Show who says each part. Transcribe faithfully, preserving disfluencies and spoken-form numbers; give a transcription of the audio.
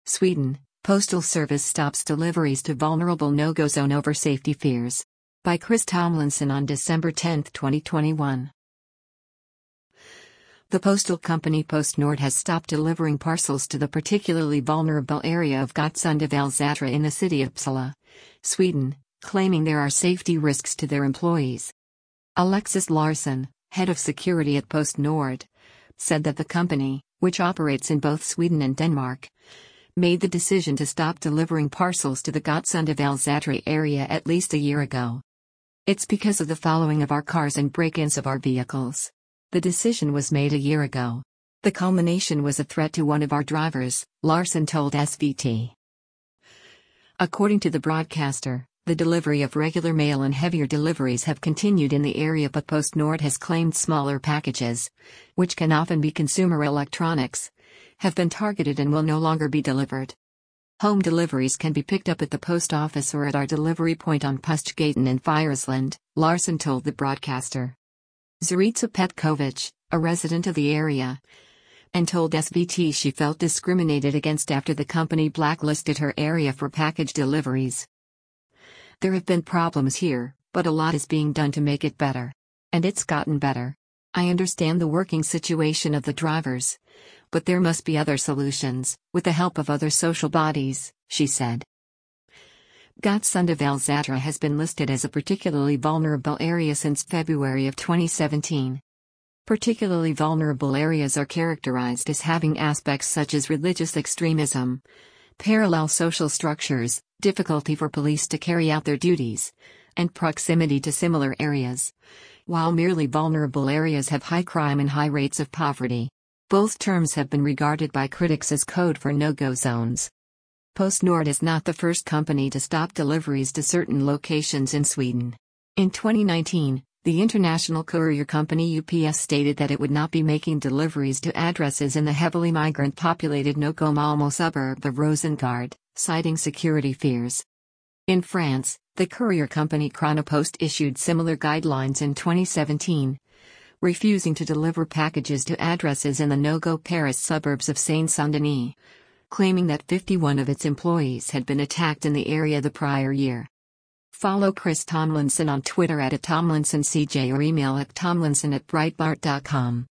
Speaker 1: Sweden, Postal Service stops deliveries to vulnerable no-go zone over safety fears. By Chris Tomlinson on December tenth, twenty twenty-one. The postal company PostNord has stopped delivering parcels to the particularly vulnerable area of Gotsundavalsatra in the city of Uppsala, Sweden, claiming there are safety risks to their employees. Alexis Larsson, head of security at PostNord, said that the company, which operates in both Sweden and Denmark, made the decision to stop delivering parcels to the Gotsundavalsatra area at least a year ago. It's because of the following of our cars and break-ins of our vehicles. The decision was made a year ago. The culmination was a threat to one of our drivers, Larsson told S V T. According to the broadcaster, the delivery of regular mail and heavier deliveries have continued in the area, but PostNord has claimed smaller packages, which can often be consumer electronics, have been targeted and will no longer be delivered. Home deliveries can be picked up at the post office or at our delivery point on Pustgaten in Fyrisland, Larsson told the broadcaster. Zorica Petkovic, a resident of the area, and told S V T she felt discriminated against after the company blacklisted her area for package deliveries. There have been problems here, but a lot is being done to make it better. And it's gotten better. I understand the working situation of the drivers, but there must be other solutions, with the help of other social bodies, she said. Gotsundavalsatra has been listed as a particularly vulnerable area since February of twenty seventeen. Particularly vulnerable areas are characterized as having aspects such as religious extremism, parallel social structures, difficulty for police to carry out their duties, and proximity to similar areas, while merely vulnerable areas have high crime and high rates of poverty. Both terms have been regarded by critics as code for no-go zones. PostNord is not the first company to stop deliveries to certain locations in Sweden. In twenty nineteen, the international courier company U P S stated that it would not be making deliveries to addresses in the heavily migrant-populated no-go Malmö suburb of Rosengård, citing security fears. In France, the courier company Chronopost issued similar guidelines in twenty seventeen, refusing to deliver packages to addresses in the no-go Paris suburbs of Seine-Saint-Denis, claiming that fifty-one of its employees had been attacked in the area the prior year. Follow Chris Tomlinson on Twitter at Tomlinson C J or email at tomlinson at breitbart dot com.